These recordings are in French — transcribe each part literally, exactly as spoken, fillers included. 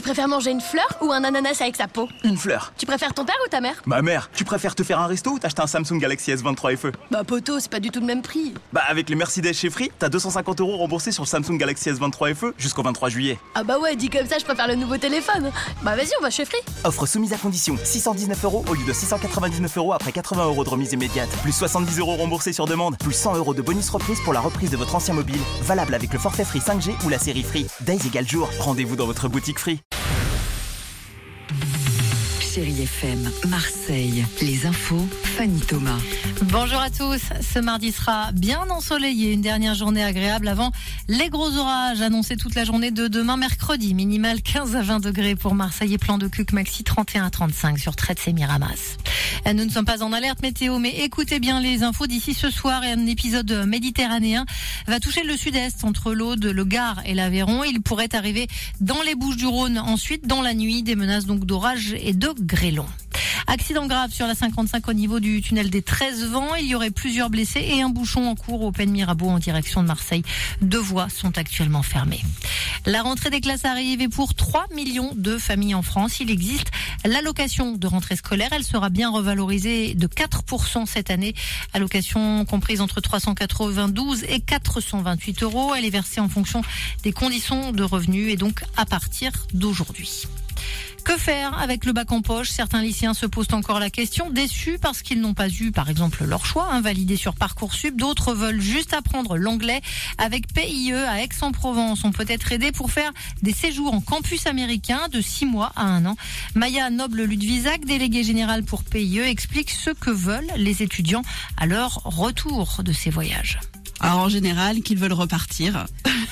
préfères manger une fleur ou un ananas avec sa peau? Une fleur. Tu préfères ton père ou ta mère? Ma mère. Tu préfères te faire un resto ou t'acheter un Samsung Galaxy S vingt-trois F E? Bah poto, c'est pas du tout le même prix. Bah avec les Mercedes chez Free, t'as deux cent cinquante euros remboursés sur le Samsung Galaxy S vingt-trois F E jusqu'au vingt-trois juillet. Ah bah ouais, dit comme ça, je préfère le nouveau téléphone. Bah vas-y, on va chez Free. Offre soumise à condition. six cent dix-neuf euros au lieu de six cent quatre-vingt-dix-neuf euros après quatre-vingts euros de remise immédiate. Plus soixante-dix euros remboursés sur demande. Plus cent euros de bonus reprise pour la reprise de votre ancien mobile. Valable avec le forfait Free cinq G ou la série Free. Days égale jour. Rendez-vous dans votre boutique Free. Chérie F M, Marseille, les infos, Fanny Thomas. Bonjour à tous, ce mardi sera bien ensoleillé, une dernière journée agréable avant les gros orages annoncés toute la journée de demain mercredi. Minimal quinze à vingt degrés pour Marseille et plan de Cuc maxi trente et un à trente-cinq sur Trette-Sémiramas. Nous ne sommes pas en alerte météo, mais écoutez bien les infos d'ici ce soir. Un épisode méditerranéen va toucher le sud-est entre l'Aude, le Gard et l'Aveyron. Il pourrait arriver dans les Bouches-du-Rhône ensuite dans la nuit. Des menaces donc d'orage et de grêlons. Accident grave sur la cinquante-cinq au niveau du tunnel des treize vents. Il y aurait plusieurs blessés et un bouchon en cours au Pen Mirabeau en direction de Marseille. Deux voies sont actuellement fermées. La rentrée des classes arrive et pour trois millions de familles en France, il existe l'allocation de rentrée scolaire. Elle sera bien revalorisée de quatre pour cent cette année. Allocation comprise entre trois cent quatre-vingt-douze et quatre cent vingt-huit euros. Elle est versée en fonction des conditions de revenus et donc à partir d'aujourd'hui. Que faire avec le bac en poche? Certains lycéens se posent encore la question, déçus parce qu'ils n'ont pas eu, par exemple, leur choix, hein, validé sur Parcoursup. D'autres veulent juste apprendre l'anglais. Avec P I E à Aix-en-Provence, on peut être aidé pour faire des séjours en campus américain de six mois à un an. Maya Noble-Ludwisac, déléguée générale pour P I E, explique ce que veulent les étudiants à leur retour de ces voyages. Alors en général, qu'ils veulent repartir.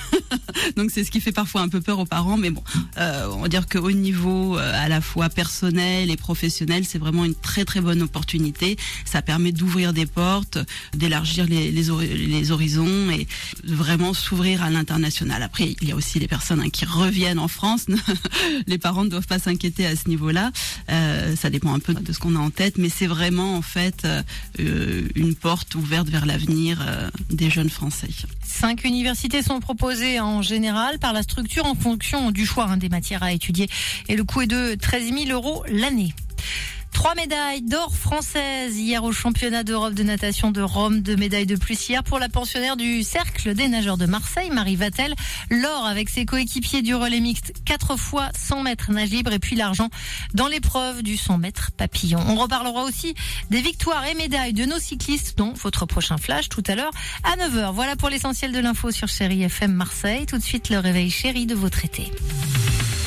Donc c'est ce qui fait parfois un peu peur aux parents, mais bon, euh, on va dire qu'au niveau euh, à la fois personnel et professionnel, c'est vraiment une très très bonne opportunité. Ça permet d'ouvrir des portes, d'élargir les, les, les horizons et de vraiment s'ouvrir à l'international. Après, il y a aussi les personnes hein, qui reviennent en France. Les parents ne doivent pas s'inquiéter à ce niveau-là. Euh, ça dépend un peu de ce qu'on a en tête, mais c'est vraiment en fait euh, une porte ouverte vers l'avenir euh, des jeunes Français. Cinq universités sont proposées en général par la structure en fonction du choix hein, des matières à étudier et le coût est de treize mille euros l'année. Trois médailles d'or françaises hier au championnat d'Europe de natation de Rome. Deux médailles de plus hier pour la pensionnaire du Cercle des nageurs de Marseille, Marie Vatel. L'or avec ses coéquipiers du relais mixte quatre fois cent mètres nage libre et puis l'argent dans l'épreuve du cent mètres papillon. On reparlera aussi des victoires et médailles de nos cyclistes, dont votre prochain flash tout à l'heure à neuf heures. Voilà pour l'essentiel de l'info sur Chérie F M Marseille. Tout de suite le réveil chéri de votre été.